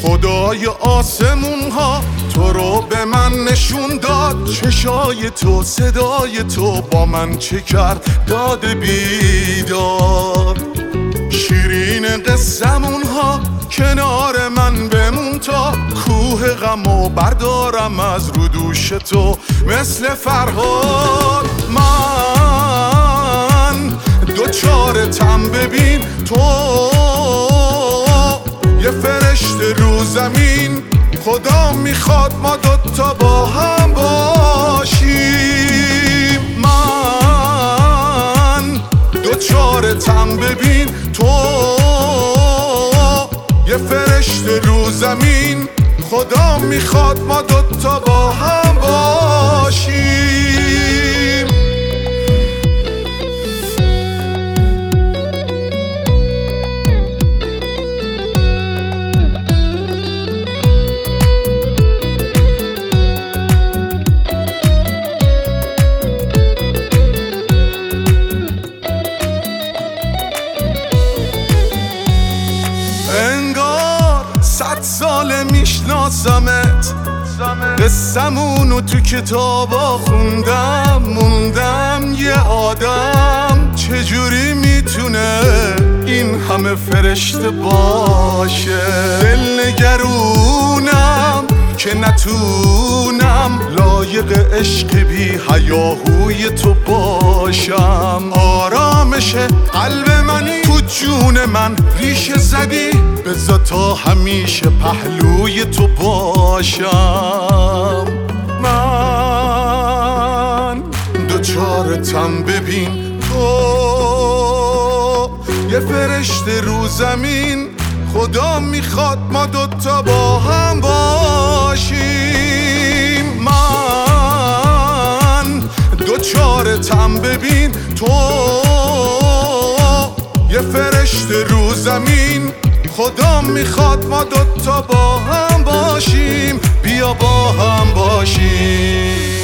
خدای آسمون ها تو رو به من نشون داد، چشای تو صدای تو با من چه کرد داد بیدار. شیرین قصمون ها کنار من بمون تا کوه غمو بردارم از رو دوش تو مثل فرهاد. من دوچارتم ببین تو یه فرشته رو زمین، خدا میخواد ما دوتا با هم باشیم. من دوچارتم ببین تو یه فرشته رو زمین، خدا میخواد ما دوتا با هم باشیم. انگار 100 ساله میشناسمت، قصمونو تو کتابا خوندم، موندم یه آدم چجوری میتونه این همه فرشته باشه. دل نگرونم که نتونم لایق عشق بی هیاهوی تو باشم. آرامش قلب منی تو جون من ریشه زدی، بذار تا همیشه پهلوی تو باشم. من دوچارتم ببین تو یه فرشته رو زمین، خدا میخواد ما دوتا با هم باشیم. من دوچارتم ببین تو یه فرشته رو زمین، خدا میخواد ما دوتا با هم باشیم، بیا با هم باشیم.